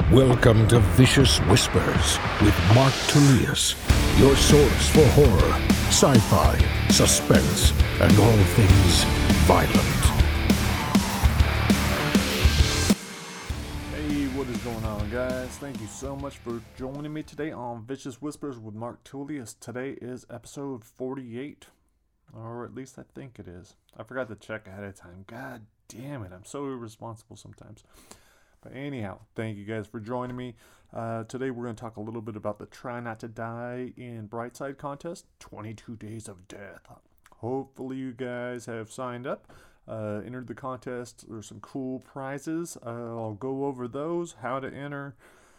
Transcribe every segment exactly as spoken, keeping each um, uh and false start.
Welcome to Vicious Whispers with Mark Tullius, your source for horror, sci-fi, suspense, and all things violent. Hey, what is going on, guys? Thank you so much for joining me today on Vicious Whispers with Mark Tullius. Today is episode forty-eight, or at least I think it is. I forgot to check ahead of time. God damn it, I'm so irresponsible sometimes. But anyhow, thank you guys for joining me. Uh, today we're going to talk a little bit about the Try Not to Die in Brightside contest, twenty-two Days of Death. Hopefully you guys have signed up, uh, entered the contest. There's some cool prizes. Uh, I'll go over those, how to enter,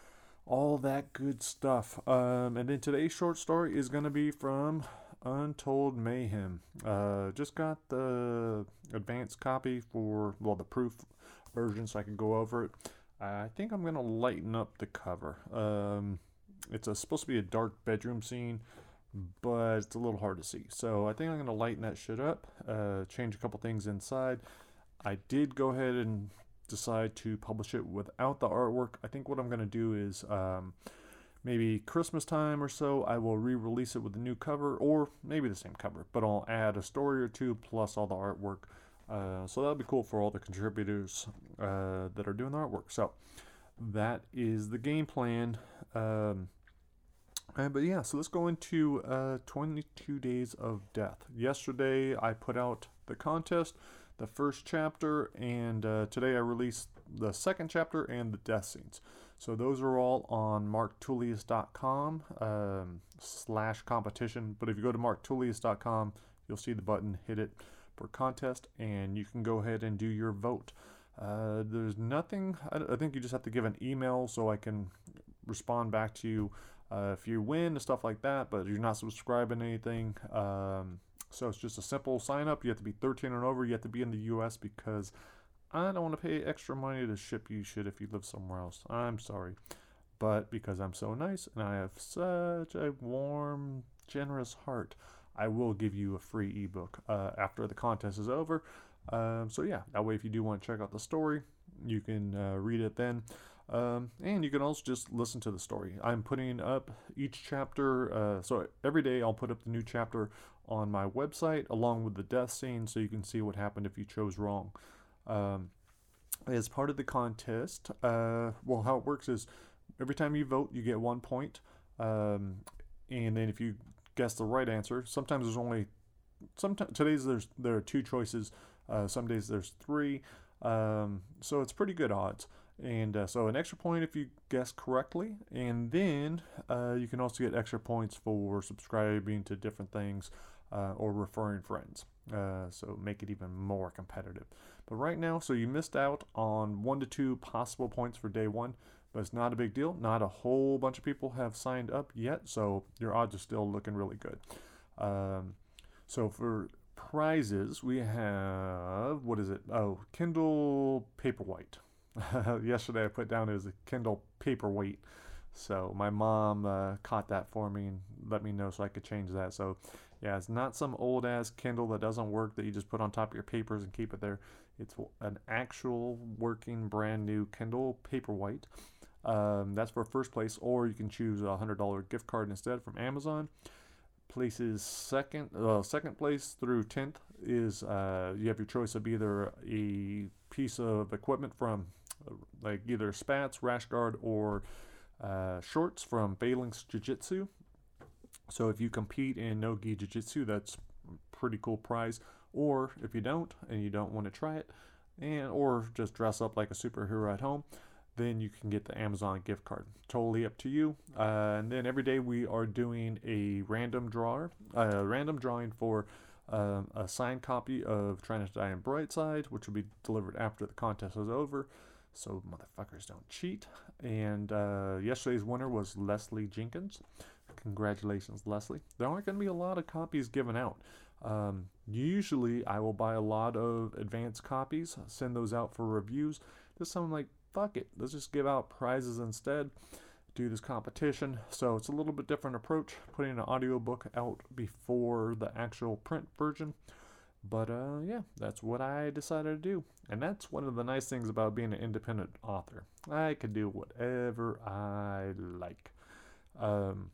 all that good stuff. Um, and then today's short story is going to be from Untold Mayhem. Uh, just got the advanced copy for, well, the proof version so I can go over it. I think I'm going to lighten up the cover. Um, it's a, supposed to be a dark bedroom scene, but it's a little hard to see. So I think I'm going to lighten that shit up, uh, change a couple things inside. I did go ahead and decide to publish it without the artwork. I think what I'm going to do is um, maybe Christmas time or so, I will re-release it with a new cover, or maybe the same cover, but I'll add a story or two plus all the artwork. Uh, so that'll be cool for all the contributors uh, that are doing the artwork. So that is the game plan. Um, uh, but yeah, so let's go into uh, twenty-two Days of Death. Yesterday I put out the contest, the first chapter, and uh, today I released the second chapter and the death scenes. So those are all on mark tullius dot com um, slash competition. But if you go to mark tullius dot com, you'll see the button, hit it for contest, and you can go ahead and do your vote. Uh, there's nothing, I, I think you just have to give an email so I can respond back to you uh, if you win and stuff like that, but you're not subscribing to anything. Um, so it's just a simple sign up. You have to be thirteen and over. You have to be in the U S because I don't want to pay extra money to ship you shit if you live somewhere else. I'm sorry. But because I'm so nice and I have such a warm, generous heart, I will give you a free ebook uh, after the contest is over. Um, so yeah, that way if you do want to check out the story, you can uh, read it then. Um, and you can also just listen to the story. I'm putting up each chapter, uh, so every day I'll put up the new chapter on my website along with the death scene so you can see what happened if you chose wrong. Um, as part of the contest, uh, well, how it works is every time you vote, you get one point. Um, and then if you guess the right answer, sometimes there's only, sometimes today's there's there are two choices. Uh, some days there's three. Um, so it's pretty good odds. And uh, so an extra point if you guess correctly, and then uh, you can also get extra points for subscribing to different things uh, or referring friends. Uh, so make it even more competitive. But right now, so you missed out on one to two possible points for day one, but it's not a big deal. Not a whole bunch of people have signed up yet, so your odds are still looking really good. Um, so for prizes, we have, what is it? Oh, Kindle Paperwhite. Yesterday I put down as a Kindle Paperweight. So my mom uh, caught that for me and let me know so I could change that. So yeah, it's not some old ass Kindle that doesn't work that you just put on top of your papers and keep it there. It's an actual working brand new Kindle Paperwhite. Um, that's for first place, or you can choose a one hundred dollars gift card instead from Amazon. Places second, uh, second place through tenth is uh, you have your choice of either a piece of equipment from uh, like either Spats, Rash Guard, or uh, shorts from Phalanx Jiu-Jitsu. So if you compete in no-gi Jiu-Jitsu, that's a pretty cool prize. Or if you don't and you don't want to try it, and or just dress up like a superhero at home, then you can get the Amazon gift card. Totally up to you. Uh, and then every day we are doing a random drawer, a uh, random drawing for um, a signed copy of Try Not to Die in Brightside, which will be delivered after the contest is over. So motherfuckers don't cheat. And uh, yesterday's winner was Leslie Jenkins. Congratulations, Leslie. There aren't going to be a lot of copies given out. Um, usually I will buy a lot of advanced copies, send those out for reviews. This time I'm like, fuck it, let's just give out prizes instead, do this competition. So it's a little bit different approach, putting an audiobook out before the actual print version. But uh, yeah, that's what I decided to do. And that's one of the nice things about being an independent author. I can do whatever I like. Um,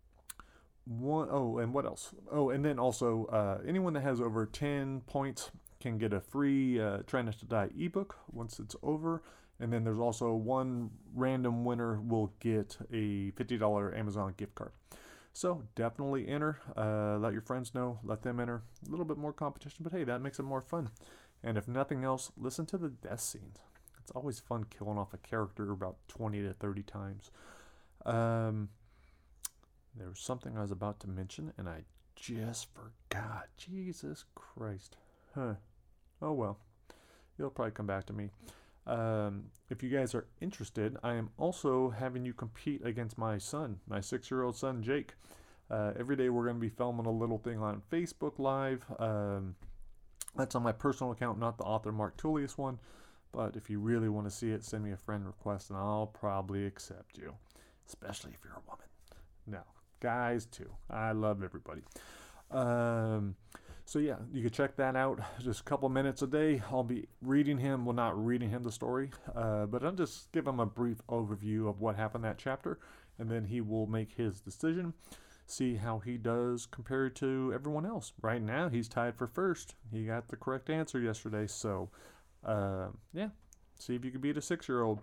one oh, and what else? Oh, and then also, uh, anyone that has over ten points can get a free uh, Try Not to Die ebook once it's over. And then there's also one random winner will get a fifty dollars Amazon gift card. So definitely enter. Uh, let your friends know. Let them enter. A little bit more competition, but hey, that makes it more fun. And if nothing else, listen to the death scenes. It's always fun killing off a character about twenty to thirty times. Um, there was something I was about to mention, and I just forgot. Jesus Christ. Huh. Oh well. It'll probably come back to me. Um, if you guys are interested, I am also having you compete against my son, my six-year-old son, Jake. Uh, every day we're going to be filming a little thing on Facebook Live. Um, that's on my personal account, not the author Mark Tullius one. But if you really want to see it, send me a friend request and I'll probably accept you, especially if you're a woman. No, guys too. I love everybody. Um, so yeah, you can check that out. Just a couple minutes a day. I'll be reading him, well, not reading him the story, uh, but I'll just give him a brief overview of what happened that chapter, and then he will make his decision. See how he does compared to everyone else. Right now, he's tied for first. He got the correct answer yesterday, so uh, yeah. See if you can beat a six-year-old.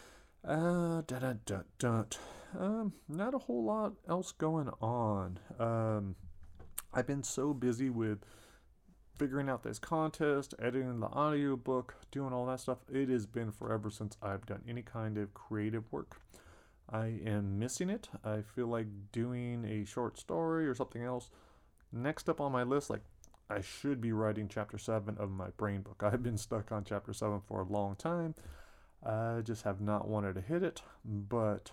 Uh, da da da da. Um, not a whole lot else going on. Um. I've been so busy with figuring out this contest, editing the audiobook, doing all that stuff. It has been forever since I've done any kind of creative work. I am missing it. I feel like doing a short story or something else. Next up on my list, like, I should be writing chapter seven of my brain book. I've been stuck on chapter seven for a long time. I just have not wanted to hit it, but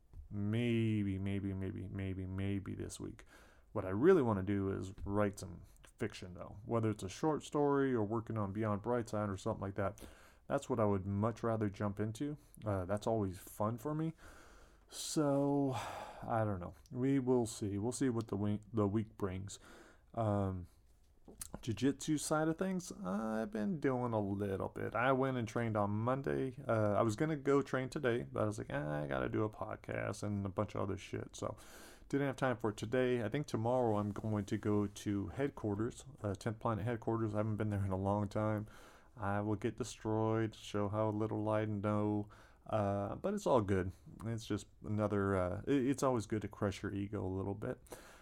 maybe, maybe, maybe, maybe, maybe this week. What I really want to do is write some fiction, though. Whether it's a short story or working on Beyond Brightside or something like that. That's what I would much rather jump into. Uh, that's always fun for me. So, I don't know. We will see. We'll see what the week, the week brings. Um, Jiu-jitsu side of things, I've been doing a little bit. I went and trained on Monday. Uh, I was going to go train today, but I was like, ah, I got to do a podcast and a bunch of other shit. So, didn't have time for it today. I think tomorrow I'm going to go to headquarters, uh, tenth Planet headquarters. I haven't been there in a long time. I will get destroyed, show how little I know, uh, but it's all good. It's just another, uh, it, it's always good to crush your ego a little bit.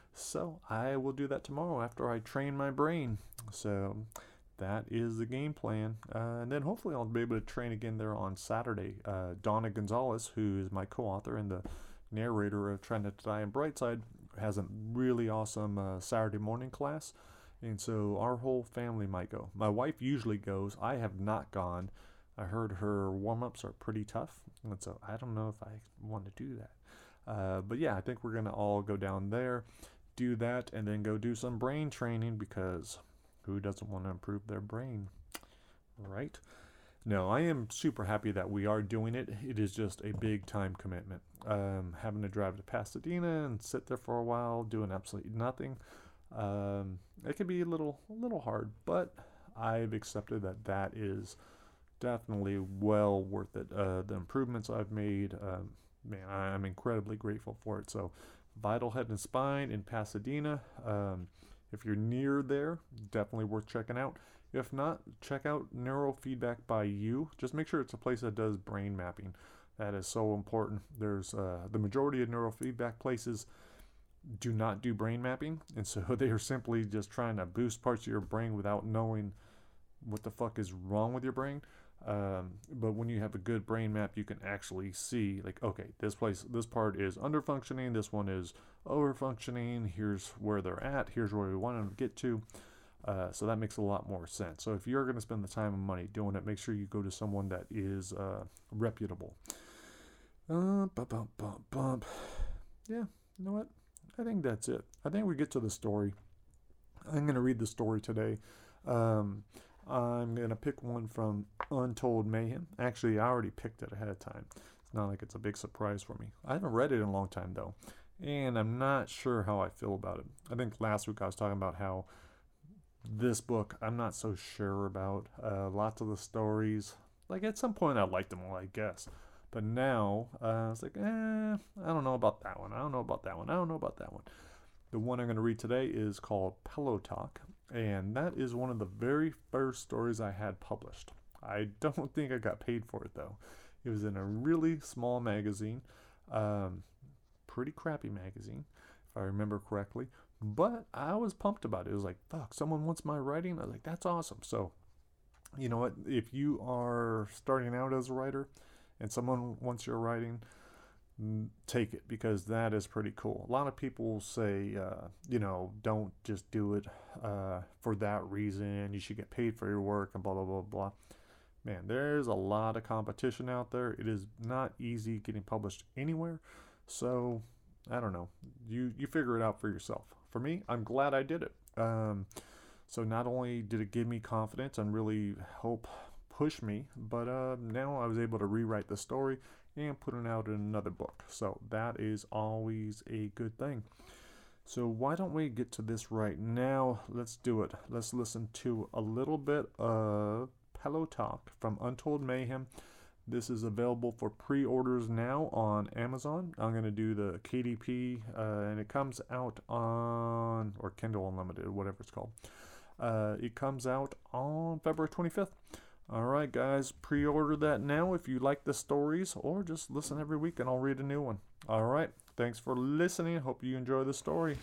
So I will do that tomorrow after I train my brain. So that is the game plan. Uh, and then hopefully I'll be able to train again there on Saturday. Uh, Donna Gonzalez, who is my co-author and the narrator of Try Not to Die in Brightside, has a really awesome uh, Saturday morning class, and so our whole family might go. My wife usually goes. I have not gone. I heard her warm-ups are pretty tough, and so I don't know if I want to do that. Uh, but yeah, I think we're going to all go down there, do that, and then go do some brain training, because who doesn't want to improve their brain, right? No, I am super happy that we are doing it. It is just a big time commitment. Um, having to drive to Pasadena and sit there for a while doing absolutely nothing. Um, it can be a little, a little hard, but I've accepted that that is definitely well worth it. Uh, the improvements I've made, um, man, I'm incredibly grateful for it. So, Vital Head and Spine in Pasadena. Um, if you're near there, definitely worth checking out. If not, check out Neurofeedback by You. Just make sure it's a place that does brain mapping. That is so important. There's uh, the majority of neurofeedback places do not do brain mapping, and so they are simply just trying to boost parts of your brain without knowing what the fuck is wrong with your brain. Um, but when you have a good brain map, you can actually see, like, okay, this place, this part is under functioning, this one is over functioning. Here's where they're at. Here's where we want them to get to. Uh, so that makes a lot more sense. So if you're going to spend the time and money doing it, make sure you go to someone that is uh, reputable. Uh, bump, bump, bump, bump. Yeah, you know what? I think that's it. I think we get to the story. I'm going to read the story today. Um, I'm going to pick one from Untold Mayhem. Actually, I already picked it ahead of time. It's not like it's a big surprise for me. I haven't read it in a long time, though, and I'm not sure how I feel about it. I think last week I was talking about how This book, I'm not so sure about. Uh, lots of the stories, like at some point I liked them all, I guess. But now, uh, I was like, eh, I don't know about that one. I don't know about that one. I don't know about that one. The one I'm going to read today is called Pillow Talk, and that is one of the very first stories I had published. I don't think I got paid for it, though. It was in a really small magazine, um, pretty crappy magazine, if I remember correctly. But I was pumped about it. It was like, fuck, someone wants my writing? I was like, that's awesome. So, you know what? If you are starting out as a writer and someone wants your writing, take it, because that is pretty cool. A lot of people say, uh, you know, don't just do it uh, for that reason. You should get paid for your work and blah, blah, blah, blah. Man, there's a lot of competition out there. It is not easy getting published anywhere. So, I don't know. You, you figure it out for yourself. For me, I'm glad I did it. Um, so not only did it give me confidence and really help push me, but uh, now I was able to rewrite the story and put it out in another book. So that is always a good thing. So why don't we get to this right now? Let's do it. Let's listen to a little bit of Pillow Talk from Untold Mayhem. This is available for pre-orders now on Amazon. I'm going to do the K D P, uh, and it comes out on, or Kindle Unlimited, whatever it's called. Uh, it comes out on February twenty-fifth. All right, guys, pre-order that now if you like the stories, or just listen every week and I'll read a new one. All right, thanks for listening. Hope you enjoy the story.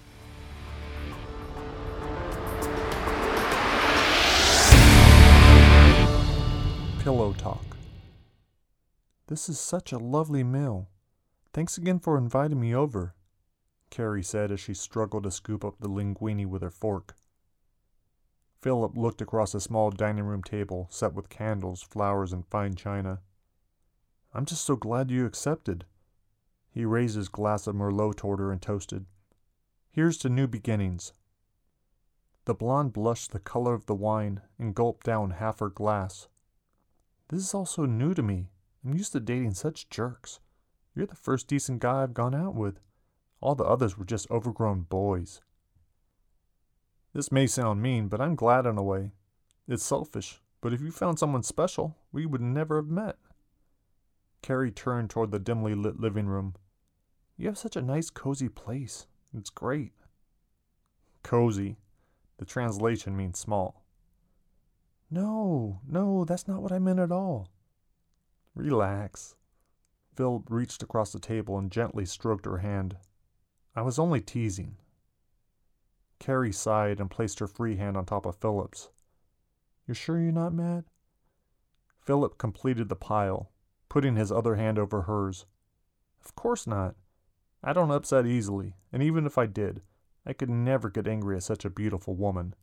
Pillow Talk. This is such a lovely meal. Thanks again for inviting me over, Carrie said as she struggled to scoop up the linguine with her fork. Philip looked across a small dining room table set with candles, flowers, and fine china. I'm just so glad you accepted. He raised his glass of Merlot toward her and toasted. Here's to new beginnings. The blonde blushed the color of the wine and gulped down half her glass. This is all so new to me. I'm used to dating such jerks. You're the first decent guy I've gone out with. All the others were just overgrown boys. This may sound mean, but I'm glad in a way. It's selfish, but if you found someone special, we would never have met. Carrie turned toward the dimly lit living room. You have such a nice, cozy place. It's great. Cozy. The translation means small. No, no, that's not what I meant at all. Relax. Phil reached across the table and gently stroked her hand. I was only teasing. Carrie sighed and placed her free hand on top of Philip's. You're sure you're not mad? Philip completed the pile, putting his other hand over hers. Of course not. I don't upset easily, and even if I did, I could never get angry at such a beautiful woman.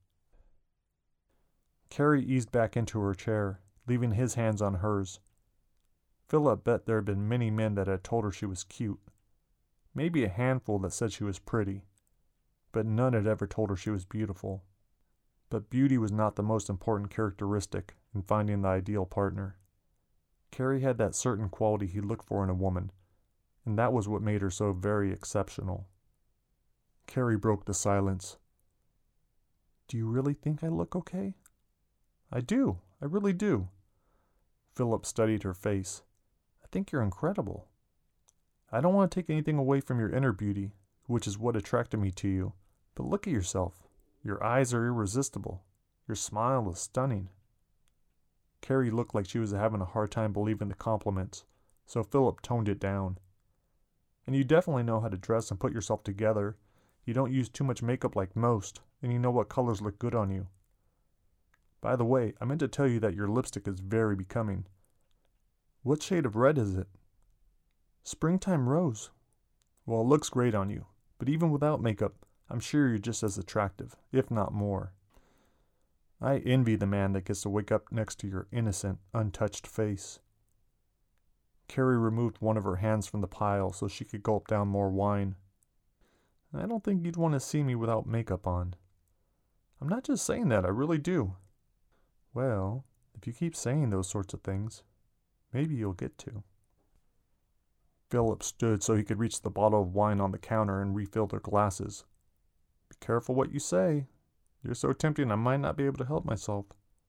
Carrie eased back into her chair, leaving his hands on hers. Philip bet there had been many men that had told her she was cute. Maybe a handful that said she was pretty. But none had ever told her she was beautiful. But beauty was not the most important characteristic in finding the ideal partner. Carrie had that certain quality he looked for in a woman, and that was what made her so very exceptional. Carrie broke the silence. Do you really think I look okay? I do. I really do. Philip studied her face. I think you're incredible. I don't want to take anything away from your inner beauty, which is what attracted me to you, but look at yourself. Your eyes are irresistible. Your smile is stunning. Carrie looked like she was having a hard time believing the compliments, so Philip toned it down. And you definitely know how to dress and put yourself together. You don't use too much makeup like most, and you know what colors look good on you. By the way, I meant to tell you that your lipstick is very becoming. What shade of red is it? Springtime rose. Well, it looks great on you, but even without makeup, I'm sure you're just as attractive, if not more. I envy the man that gets to wake up next to your innocent, untouched face. Carrie removed one of her hands from the pile so she could gulp down more wine. I don't think you'd want to see me without makeup on. I'm not just saying that, I really do. Well, if you keep saying those sorts of things, maybe you'll get to. Philip stood so he could reach the bottle of wine on the counter and refill their glasses. Be careful what you say. You're so tempting I might not be able to help myself.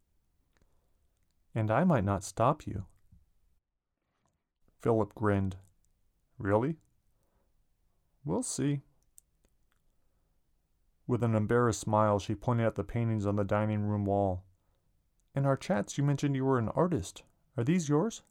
And I might not stop you. Philip grinned. Really? We'll see. With an embarrassed smile, she pointed at the paintings on the dining room wall. In our chats, you mentioned you were an artist. Are these yours?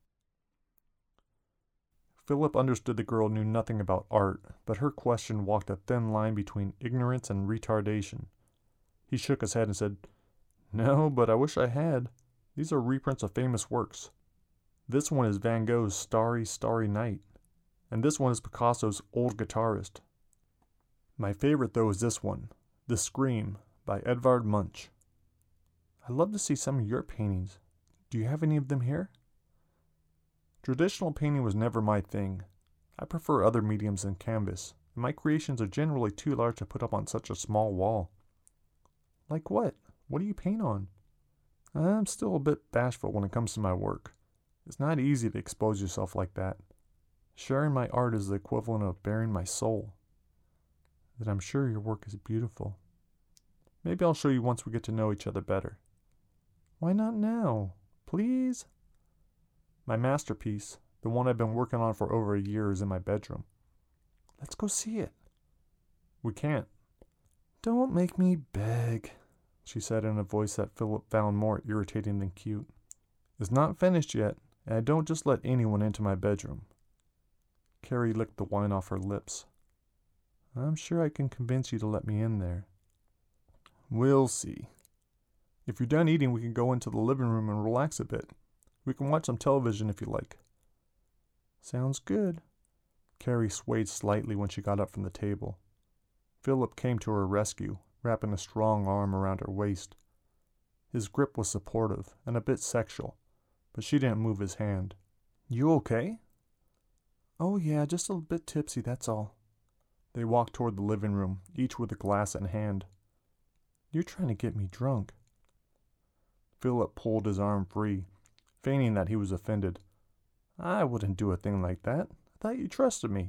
Philip understood the girl knew nothing about art, but her question walked a thin line between ignorance and retardation. He shook his head and said, No, but I wish I had. These are reprints of famous works. This one is Van Gogh's Starry, Starry Night, and this one is Picasso's Old Guitarist. My favorite, though, is this one, The Scream, by Edvard Munch. I'd love to see some of your paintings. Do you have any of them here? Traditional painting was never my thing. I prefer other mediums than canvas, and my creations are generally too large to put up on such a small wall. Like what? What do you paint on? I'm still a bit bashful when it comes to my work. It's not easy to expose yourself like that. Sharing my art is the equivalent of bearing my soul. That I'm sure your work is beautiful. Maybe I'll show you once we get to know each other better. Why not now? Please? My masterpiece, the one I've been working on for over a year, is in my bedroom. Let's go see it. We can't. Don't make me beg, she said in a voice that Philip found more irritating than cute. It's not finished yet, and I don't just let anyone into my bedroom. Carrie licked the wine off her lips. I'm sure I can convince you to let me in there. We'll see. If you're done eating, we can go into the living room and relax a bit. We can watch some television if you like. Sounds good. Carrie swayed slightly when she got up from the table. Philip came to her rescue, wrapping a strong arm around her waist. His grip was supportive and a bit sexual, but she didn't move his hand. You okay? Oh yeah, just a bit tipsy, that's all. They walked toward the living room, each with a glass in hand. You're trying to get me drunk. Philip pulled his arm free, feigning that he was offended. I wouldn't do a thing like that. I thought you trusted me.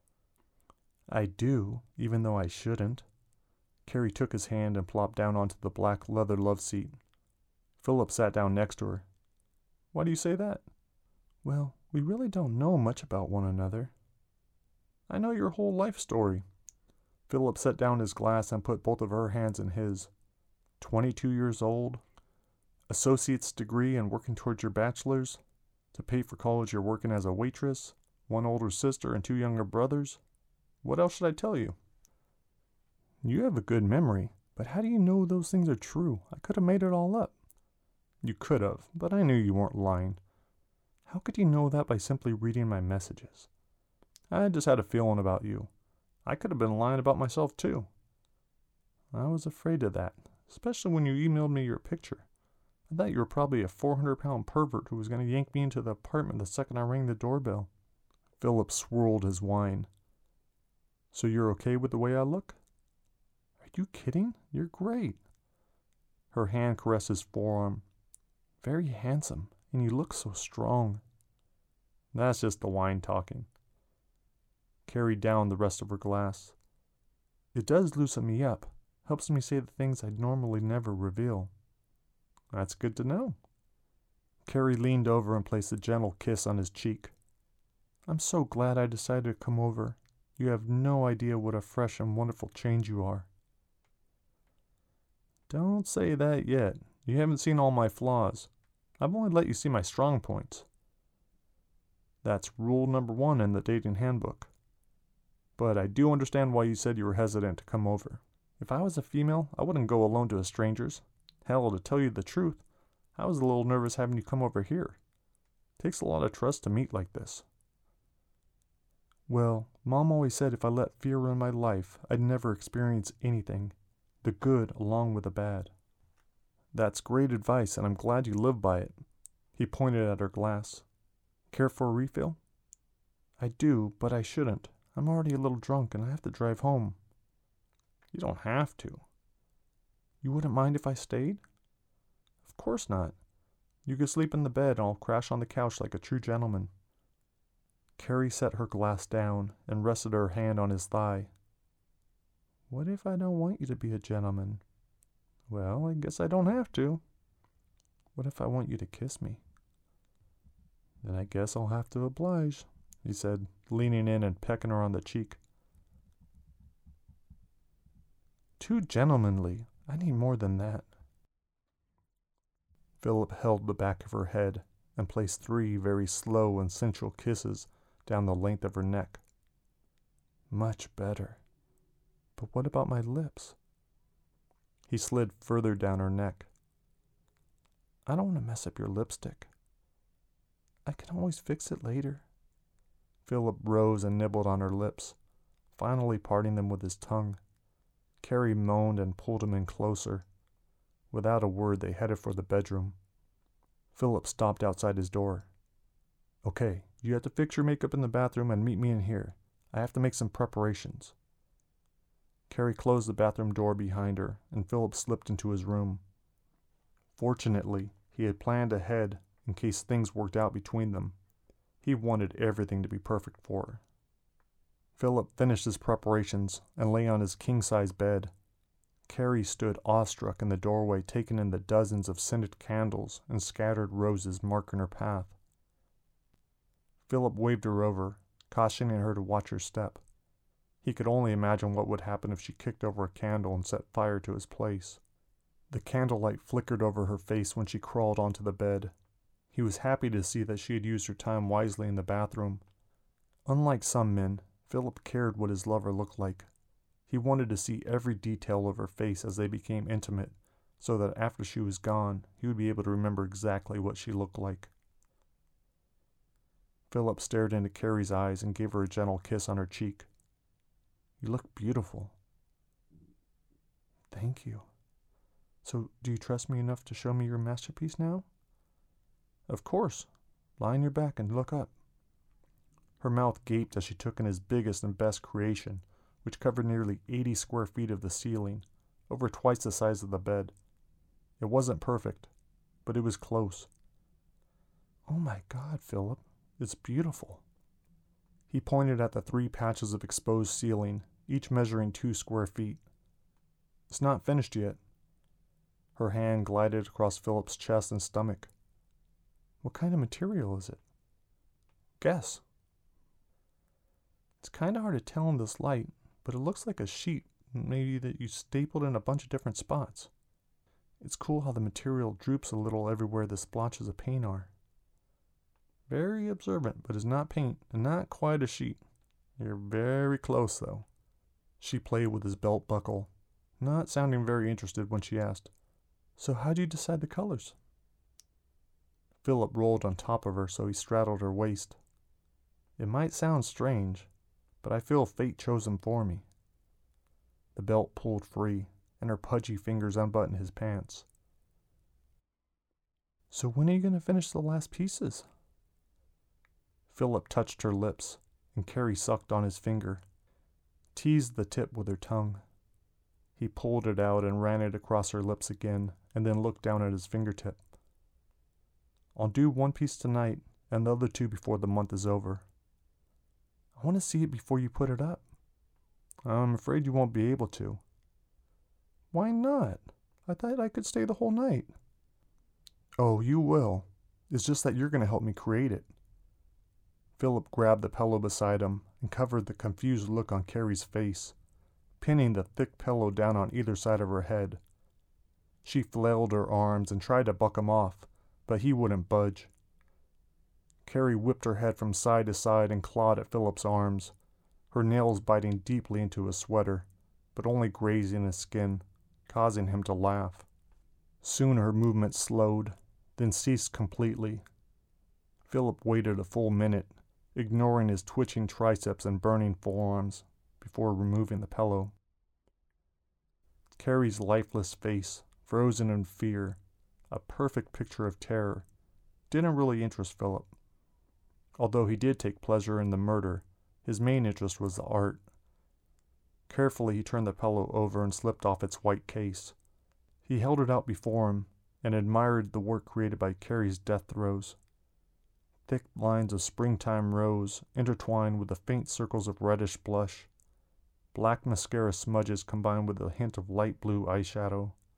I do, even though I shouldn't. Carrie took his hand and plopped down onto the black leather love seat. Philip sat down next to her. Why do you say that? Well, we really don't know much about one another. I know your whole life story. Philip set down his glass and put both of her hands in his. Twenty-two years old, associate's degree and working towards your bachelor's. To pay for college you're working as a waitress, one older sister and two younger brothers. What else should I tell you? You have a good memory, but how do you know those things are true? I could have made it all up. You could have, but I knew you weren't lying. How could you know that by simply reading my messages? I just had a feeling about you. I could have been lying about myself too. I was afraid of that, especially when you emailed me your picture. I thought you were probably a four hundred pound pervert who was going to yank me into the apartment the second I rang the doorbell. Philip swirled his wine. So you're okay with the way I look? Are you kidding? You're great. Her hand caressed his forearm. Very handsome, and you look so strong. That's just the wine talking. Carried down the rest of her glass. It does loosen me up. Helps me say the things I'd normally never reveal. That's good to know. Carrie leaned over and placed a gentle kiss on his cheek. I'm so glad I decided to come over. You have no idea what a fresh and wonderful change you are. Don't say that yet. You haven't seen all my flaws. I've only let you see my strong points. That's rule number one in the dating handbook. But I do understand why you said you were hesitant to come over. If I was a female, I wouldn't go alone to a stranger's. Hell, to tell you the truth, I was a little nervous having you come over here. It takes a lot of trust to meet like this. Well, Mom always said if I let fear run my life, I'd never experience anything, the good along with the bad. That's great advice, and I'm glad you live by it. He pointed at her glass. Care for a refill? I do, but I shouldn't. I'm already a little drunk, and I have to drive home. You don't have to. You wouldn't mind if I stayed? Of course not. You could sleep in the bed, and I'll crash on the couch like a true gentleman. Carrie set her glass down and rested her hand on his thigh. What if I don't want you to be a gentleman? Well, I guess I don't have to. What if I want you to kiss me? Then I guess I'll have to oblige, he said, leaning in and pecking her on the cheek. Too gentlemanly. I need more than that. Philip held the back of her head and placed three very slow and sensual kisses down the length of her neck. Much better. But what about my lips? He slid further down her neck. I don't want to mess up your lipstick. I can always fix it later. Philip rose and nibbled on her lips, finally parting them with his tongue. Carrie moaned and pulled him in closer. Without a word, they headed for the bedroom. Philip stopped outside his door. Okay, you have to fix your makeup in the bathroom and meet me in here. I have to make some preparations. Carrie closed the bathroom door behind her, and Philip slipped into his room. Fortunately, he had planned ahead in case things worked out between them. He wanted everything to be perfect for her. Philip finished his preparations and lay on his king-size bed. Carrie stood awestruck in the doorway, taking in the dozens of scented candles and scattered roses marking her path. Philip waved her over, cautioning her to watch her step. He could only imagine what would happen if she kicked over a candle and set fire to his place. The candlelight flickered over her face when she crawled onto the bed. He was happy to see that she had used her time wisely in the bathroom. Unlike some men, Philip cared what his lover looked like. He wanted to see every detail of her face as they became intimate, so that after she was gone, he would be able to remember exactly what she looked like. Philip stared into Carrie's eyes and gave her a gentle kiss on her cheek. You look beautiful. Thank you. So, do you trust me enough to show me your masterpiece now? Of course. Lie on your back and look up. Her mouth gaped as she took in his biggest and best creation, which covered nearly eighty square feet of the ceiling, over twice the size of the bed. It wasn't perfect, but it was close. Oh my God, Philip, it's beautiful. He pointed at the three patches of exposed ceiling, each measuring two square feet. It's not finished yet. Her hand glided across Philip's chest and stomach. What kind of material is it? Guess. It's kind of hard to tell in this light, but it looks like a sheet, maybe that you stapled in a bunch of different spots. It's cool how the material droops a little everywhere the splotches of paint are. Very observant, but is not paint, and not quite a sheet. You're very close, though. She played with his belt buckle, not sounding very interested when she asked, So how'd you decide the colors? Philip rolled on top of her so he straddled her waist. It might sound strange, but I feel fate chose them for me. The belt pulled free, and her pudgy fingers unbuttoned his pants. So when are you going to finish the last pieces? Philip touched her lips, and Carrie sucked on his finger, teased the tip with her tongue. He pulled it out and ran it across her lips again, and then looked down at his fingertip. I'll do one piece tonight, and the other two before the month is over. I want to see it before you put it up. I'm afraid you won't be able to. Why not? I thought I could stay the whole night. Oh, you will. It's just that you're going to help me create it. Philip grabbed the pillow beside him and covered the confused look on Carrie's face, pinning the thick pillow down on either side of her head. She flailed her arms and tried to buck him off, but he wouldn't budge. Carrie whipped her head from side to side and clawed at Philip's arms, her nails biting deeply into his sweater, but only grazing his skin, causing him to laugh. Soon her movements slowed, then ceased completely. Philip waited a full minute, ignoring his twitching triceps and burning forearms, before removing the pillow. Carrie's lifeless face, frozen in fear, a perfect picture of terror, didn't really interest Philip. Although he did take pleasure in the murder, his main interest was the art. Carefully he turned the pillow over and slipped off its white case. He held it out before him and admired the work created by Carrie's death throes. Thick lines of springtime rose intertwined with the faint circles of reddish blush, black mascara smudges combined with a hint of light blue eyeshadow.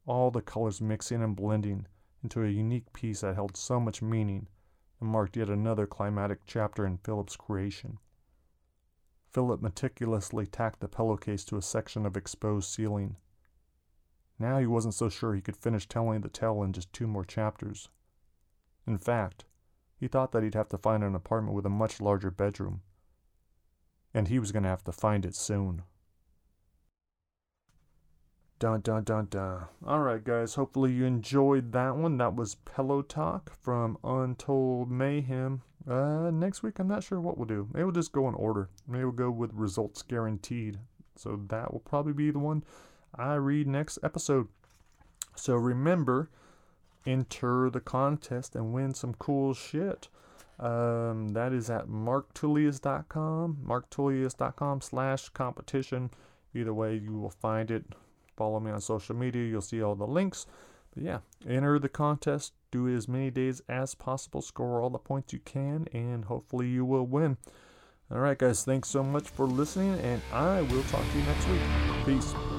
all the colors mixing and blending into a unique piece that held so much meaning and marked yet another climatic chapter in Philip's creation. Philip meticulously tacked the pillowcase to a section of exposed ceiling. Now he wasn't so sure he could finish telling the tale in just two more chapters. In fact, he thought that he'd have to find an apartment with a much larger bedroom. And he was going to have to find it soon. Dun dun dun dun. Alright guys, hopefully you enjoyed that one. That was Pillow Talk from Untold Mayhem. Uh, next week I'm not sure what we'll do. Maybe we'll just go in order. Maybe we'll go with Results Guaranteed. So that will probably be the one I read next episode. So remember, enter the contest and win some cool shit. Um, that is at mark tullius dot com, mark tullius dot com slash competition. Either way, you will find it. Follow me on social media. You'll see all the links. But yeah, enter the contest. Do it as many days as possible. Score all the points you can, and hopefully you will win. All right, guys. Thanks so much for listening, and I will talk to you next week. Peace.